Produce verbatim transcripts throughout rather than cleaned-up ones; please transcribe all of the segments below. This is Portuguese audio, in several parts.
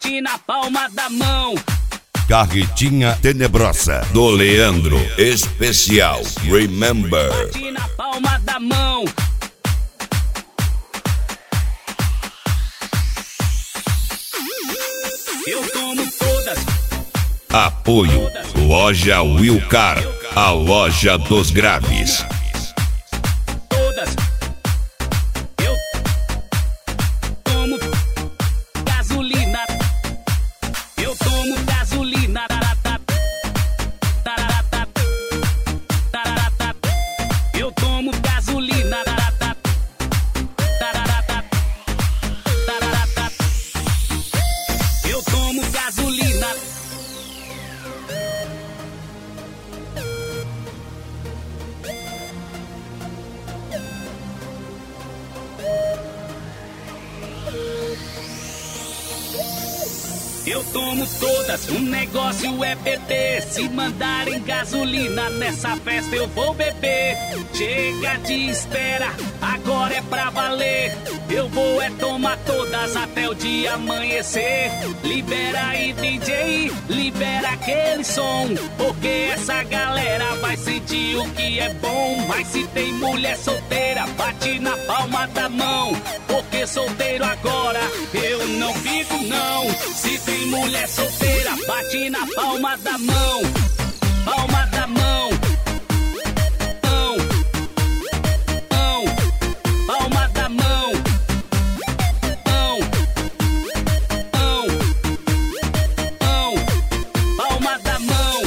bate na palma da mão. Carretinha Tenebrosa do Leandro Especial Remember. Bate na palma da mão. Eu tomo todas. Apoio Loja Wilcar, a loja dos graves. Todas. Eu tomo gasolina. Eu tomo gasolina. Eu tomo gasolina. Eu tomo gasolina. Eu tomo todas, o negócio é beber. Se mandarem gasolina nessa festa eu vou beber. Chega de espera, agora é pra valer. Eu vou é tomar todas até o dia amanhecer. Libera aí D J, libera aquele som, porque essa galera vai sentir o que é bom. Mas se tem mulher solteira, bate na palma da mão, porque solteiro agora eu não fico não. Se tem mulher solteira, bate na palma da mão, palma da mão, mão, mão, palma da mão, mão, mão, mão, palma da mão.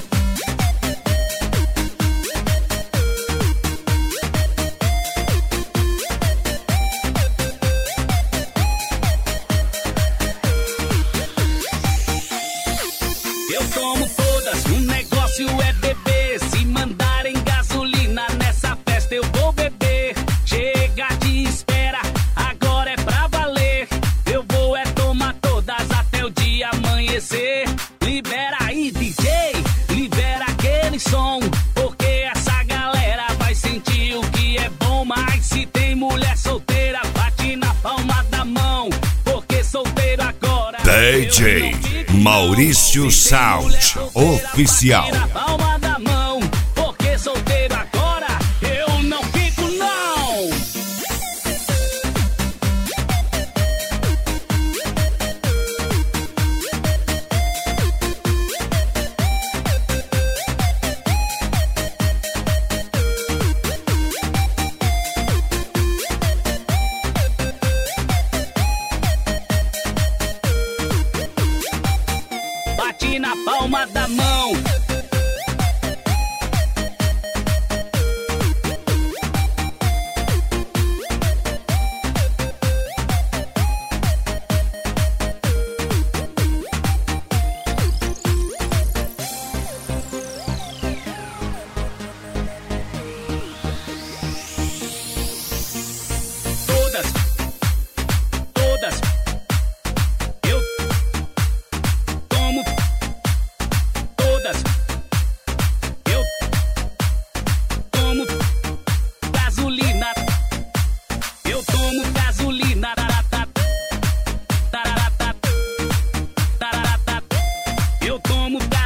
Eu tomo todas, o negócio é beber. Se mandarem gasolina nessa festa eu vou beber. Chega de espera, agora é pra valer. Eu vou é tomar todas até o dia amanhecer. Libera aí D J, libera aquele som, porque essa galera vai sentir o que é bom. Mas se tem mulher solteira, bate na palma da mão, porque solteiro agora D J Maurício Sound Oficial. na palma da mão, porque solteiro agora eu não fico não. Bate na palma da mão. Todas, todas. Eu tomo todas. Eu tomo gasolina. Eu tomo gasolina. Eu tomo gasolina.